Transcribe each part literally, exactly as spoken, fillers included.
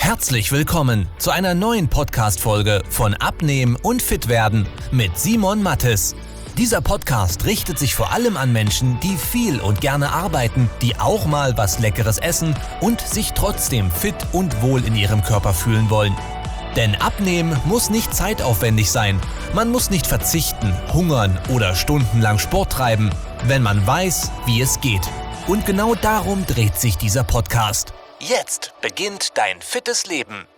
Herzlich willkommen zu einer neuen Podcast-Folge von Abnehmen und Fitwerden mit Simon Mattes. Dieser Podcast richtet sich vor allem an Menschen, die viel und gerne arbeiten, die auch mal was Leckeres essen und sich trotzdem fit und wohl in ihrem Körper fühlen wollen. Denn Abnehmen muss nicht zeitaufwendig sein. Man muss nicht verzichten, hungern oder stundenlang Sport treiben, wenn man weiß, wie es geht. Und genau darum dreht sich dieser Podcast. Jetzt beginnt dein fittes Leben.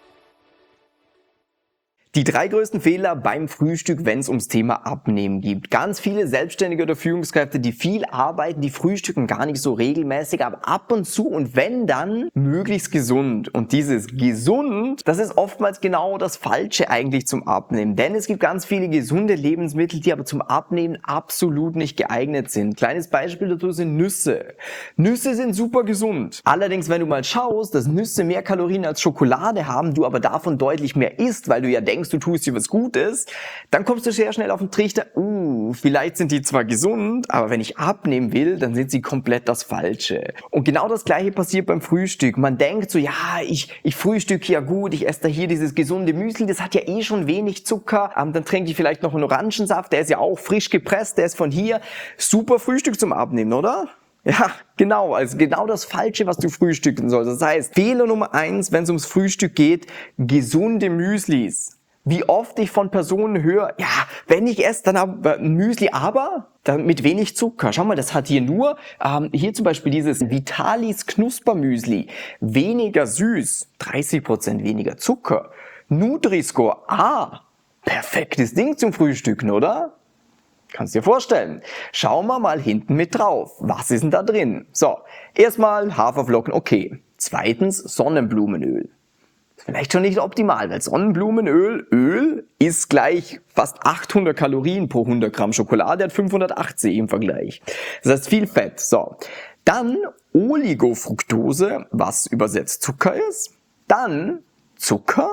Die drei größten Fehler beim Frühstück, wenn es ums Thema Abnehmen geht. Ganz viele Selbstständige oder Führungskräfte, die viel arbeiten, die frühstücken gar nicht so regelmäßig, aber ab und zu und wenn dann, möglichst gesund. Und dieses gesund, das ist oftmals genau das Falsche eigentlich zum Abnehmen. Denn es gibt ganz viele gesunde Lebensmittel, die aber zum Abnehmen absolut nicht geeignet sind. Kleines Beispiel dazu sind Nüsse. Nüsse sind super gesund. Allerdings, wenn du mal schaust, dass Nüsse mehr Kalorien als Schokolade haben, du aber davon deutlich mehr isst, weil du ja denkst, du tust dir was Gutes, dann kommst du sehr schnell auf den Trichter, uh, vielleicht sind die zwar gesund, aber wenn ich abnehmen will, dann sind sie komplett das Falsche. Und genau das Gleiche passiert beim Frühstück. Man denkt so, ja, ich, ich frühstücke ja gut, ich esse da hier dieses gesunde Müsli, das hat ja eh schon wenig Zucker, ähm, dann trinke ich vielleicht noch einen Orangensaft, der ist ja auch frisch gepresst, der ist von hier. Super Frühstück zum Abnehmen, oder? Ja, genau, also genau das Falsche, was du frühstücken sollst. Das heißt, Fehler Nummer eins, wenn es ums Frühstück geht, gesunde Müslis. Wie oft ich von Personen höre, ja, wenn ich esse, dann habe ein Müsli, aber dann mit wenig Zucker. Schau mal, das hat hier nur, ähm, hier zum Beispiel dieses Vitalis Knuspermüsli, weniger süß, dreißig Prozent weniger Zucker. Nutri-Score, ah, perfektes Ding zum Frühstücken, oder? Kannst dir vorstellen. Schauen wir mal hinten mit drauf. Was ist denn da drin? So, erstmal Haferflocken, okay. Zweitens Sonnenblumenöl. Vielleicht schon nicht optimal, weil Sonnenblumenöl, Öl ist gleich fast achthundert Kalorien pro hundert Gramm Schokolade, hat fünfhundertachtzig im Vergleich. Das heißt viel Fett. So, dann Oligofructose, was übersetzt Zucker ist. Dann Zucker.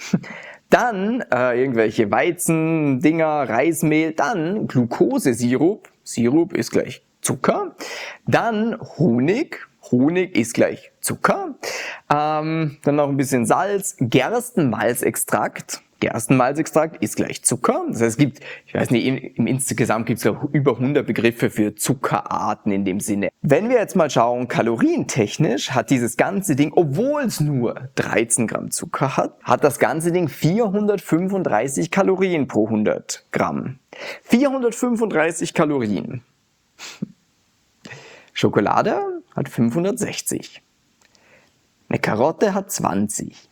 Dann äh, irgendwelche Weizendinger, Reismehl. Dann Glukosesirup. Sirup ist gleich Zucker. Dann Honig. Honig ist gleich Zucker. Ähm, dann noch ein bisschen Salz. Gerstenmalzextrakt. Gerstenmalzextrakt ist gleich Zucker. Das heißt, es gibt, ich weiß nicht, im, im insgesamt gibt es über hundert Begriffe für Zuckerarten in dem Sinne. Wenn wir jetzt mal schauen, kalorientechnisch hat dieses ganze Ding, obwohl es nur dreizehn Gramm Zucker hat, hat das ganze Ding vierhundertfünfunddreißig Kalorien pro hundert Gramm. vierhundertfünfunddreißig Kalorien. Schokolade hat fünfhundertsechzig. Eine Karotte hat zwanzig.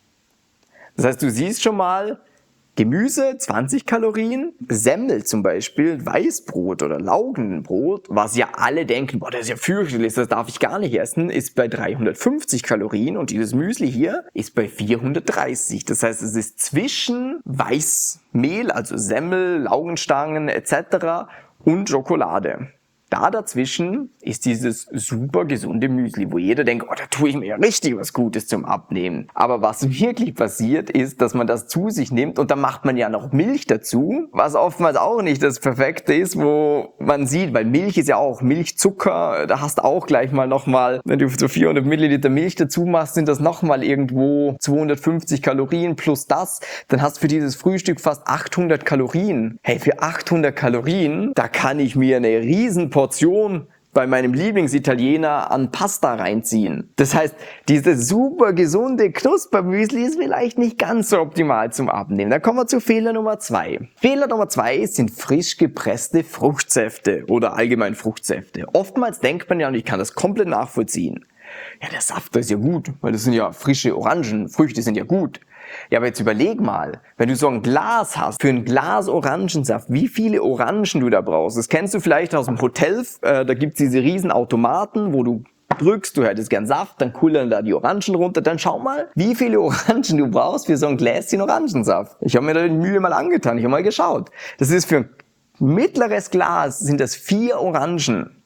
Das heißt, du siehst schon mal, Gemüse zwanzig Kalorien, Semmel zum Beispiel, Weißbrot oder Laugenbrot, was ja alle denken, boah, das ist ja fürchterlich, das darf ich gar nicht essen, ist bei dreihundertfünfzig Kalorien und dieses Müsli hier ist bei vierhundertdreißig. Das heißt, es ist zwischen Weißmehl, also Semmel, Laugenstangen et cetera und Schokolade. Da dazwischen ist dieses super gesunde Müsli, wo jeder denkt, oh, da tue ich mir ja richtig was Gutes zum Abnehmen. Aber was wirklich passiert ist, dass man das zu sich nimmt und dann macht man ja noch Milch dazu, was oftmals auch nicht das Perfekte ist, wo man sieht, weil Milch ist ja auch Milchzucker, da hast du auch gleich mal nochmal, wenn du so vierhundert Milliliter Milch dazu machst, sind das nochmal irgendwo zweihundertfünfzig Kalorien plus das, dann hast du für dieses Frühstück fast achthundert Kalorien. Hey, für achthundert Kalorien, da kann ich mir eine riesen Portion bei meinem Lieblingsitaliener an Pasta reinziehen. Das heißt, dieses super gesunde Knuspermüsli ist vielleicht nicht ganz so optimal zum Abnehmen. Dann kommen wir zu Fehler Nummer zwei. Fehler Nummer zwei sind frisch gepresste Fruchtsäfte oder allgemein Fruchtsäfte. Oftmals denkt man ja, und ich kann das komplett nachvollziehen, ja, der Saft, das ist ja gut, weil das sind ja frische Orangen, Früchte sind ja gut. Ja, aber jetzt überleg mal, wenn du so ein Glas hast, für ein Glas Orangensaft, wie viele Orangen du da brauchst. Das kennst du vielleicht aus dem Hotel, äh, da gibt's diese riesen Automaten, wo du drückst, du hättest gern Saft, dann kullern da die Orangen runter. Dann schau mal, wie viele Orangen du brauchst für so ein Gläschen Orangensaft. Ich habe mir da die Mühe mal angetan, ich habe mal geschaut. Das ist für ein mittleres Glas, sind das vier Orangen.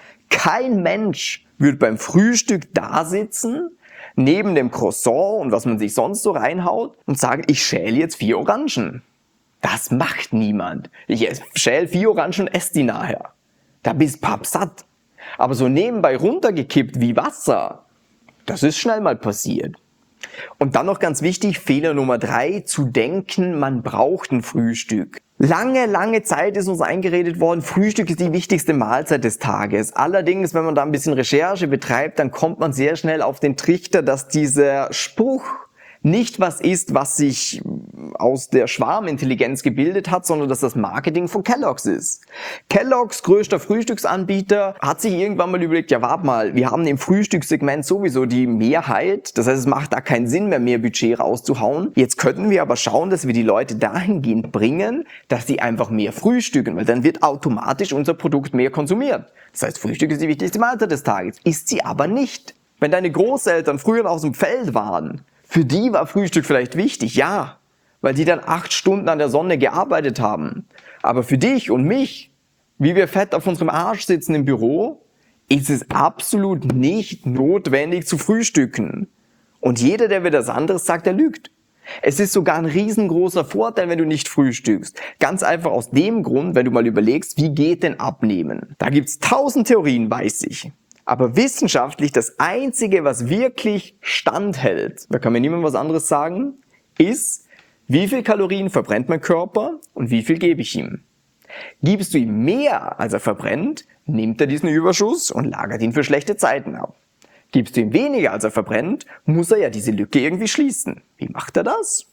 Kein Mensch wird beim Frühstück da sitzen, neben dem Croissant und was man sich sonst so reinhaut und sagen, ich schäle jetzt vier Orangen. Das macht niemand. Ich schäle vier Orangen und esse die nachher. Da bist pappsatt. Aber so nebenbei runtergekippt wie Wasser, das ist schnell mal passiert. Und dann noch ganz wichtig, Fehler Nummer drei, zu denken, man braucht ein Frühstück. Lange, lange Zeit ist uns eingeredet worden, Frühstück ist die wichtigste Mahlzeit des Tages. Allerdings, wenn man da ein bisschen Recherche betreibt, dann kommt man sehr schnell auf den Trichter, dass dieser Spruch nicht was ist, was sich aus der Schwarmintelligenz gebildet hat, sondern dass das Marketing von Kellogg's ist. Kellogg's, größter Frühstücksanbieter, hat sich irgendwann mal überlegt, ja warte mal, wir haben im Frühstückssegment sowieso die Mehrheit, das heißt, es macht da keinen Sinn mehr, mehr Budget rauszuhauen. Jetzt könnten wir aber schauen, dass wir die Leute dahingehend bringen, dass sie einfach mehr frühstücken, weil dann wird automatisch unser Produkt mehr konsumiert. Das heißt, Frühstück ist die wichtigste Mahlzeit des Tages. Ist sie aber nicht. Wenn deine Großeltern früher aus dem Feld waren, für die war Frühstück vielleicht wichtig, ja, weil die dann acht Stunden an der Sonne gearbeitet haben. Aber für dich und mich, wie wir fett auf unserem Arsch sitzen im Büro, ist es absolut nicht notwendig zu frühstücken. Und jeder, der mir das anderes sagt, der lügt. Es ist sogar ein riesengroßer Vorteil, wenn du nicht frühstückst. Ganz einfach aus dem Grund, wenn du mal überlegst, wie geht denn Abnehmen? Da gibt's tausend Theorien, weiß ich. Aber wissenschaftlich das Einzige, was wirklich standhält, da kann mir niemand was anderes sagen, ist, wie viel Kalorien verbrennt mein Körper und wie viel gebe ich ihm. Gibst du ihm mehr, als er verbrennt, nimmt er diesen Überschuss und lagert ihn für schlechte Zeiten ab. Gibst du ihm weniger, als er verbrennt, muss er ja diese Lücke irgendwie schließen. Wie macht er das?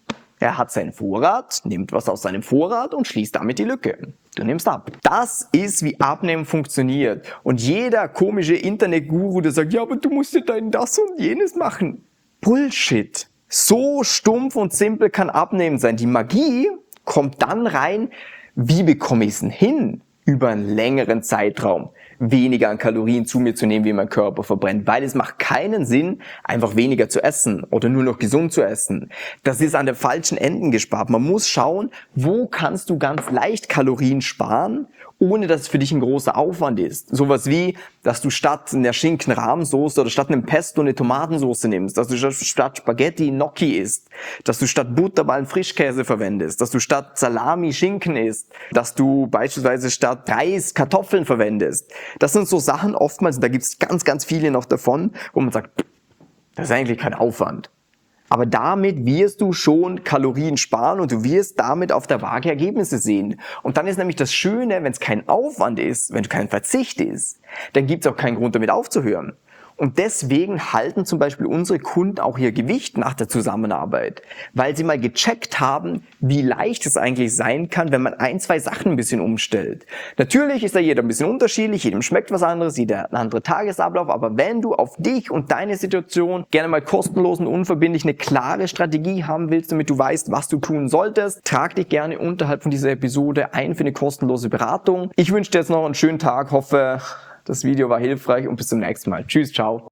Er hat seinen Vorrat, nimmt was aus seinem Vorrat und schließt damit die Lücke. Du nimmst ab. Das ist, wie Abnehmen funktioniert. Und jeder komische Internetguru, der sagt, ja, aber du musst ja dein das und jenes machen. Bullshit. So stumpf und simpel kann Abnehmen sein. Die Magie kommt dann rein, wie bekomme ich es denn hin, über einen längeren Zeitraum weniger an Kalorien zu mir zu nehmen, wie mein Körper verbrennt. Weil es macht keinen Sinn, einfach weniger zu essen oder nur noch gesund zu essen. Das ist an den falschen Enden gespart. Man muss schauen, wo kannst du ganz leicht Kalorien sparen, ohne dass es für dich ein großer Aufwand ist. Sowas wie, dass du statt einer Schinken-Rahmsoße oder statt einem Pesto eine Tomatensoße nimmst, dass du statt Spaghetti Gnocchi isst, dass du statt Butterballen Frischkäse verwendest, dass du statt Salami Schinken isst, dass du beispielsweise statt Reis Kartoffeln verwendest. Das sind so Sachen oftmals, da gibt es ganz, ganz viele noch davon, wo man sagt, das ist eigentlich kein Aufwand. Aber damit wirst du schon Kalorien sparen und du wirst damit auf der Waage Ergebnisse sehen. Und dann ist nämlich das Schöne, wenn es kein Aufwand ist, wenn es kein Verzicht ist, dann gibt es auch keinen Grund damit aufzuhören. Und deswegen halten zum Beispiel unsere Kunden auch ihr Gewicht nach der Zusammenarbeit, weil sie mal gecheckt haben, wie leicht es eigentlich sein kann, wenn man ein, zwei Sachen ein bisschen umstellt. Natürlich ist da jeder ein bisschen unterschiedlich, jedem schmeckt was anderes, jeder ein anderer Tagesablauf, aber wenn du auf dich und deine Situation gerne mal kostenlos und unverbindlich eine klare Strategie haben willst, damit du weißt, was du tun solltest, trag dich gerne unterhalb von dieser Episode ein für eine kostenlose Beratung. Ich wünsche dir jetzt noch einen schönen Tag, hoffe, das Video war hilfreich und bis zum nächsten Mal. Tschüss, ciao.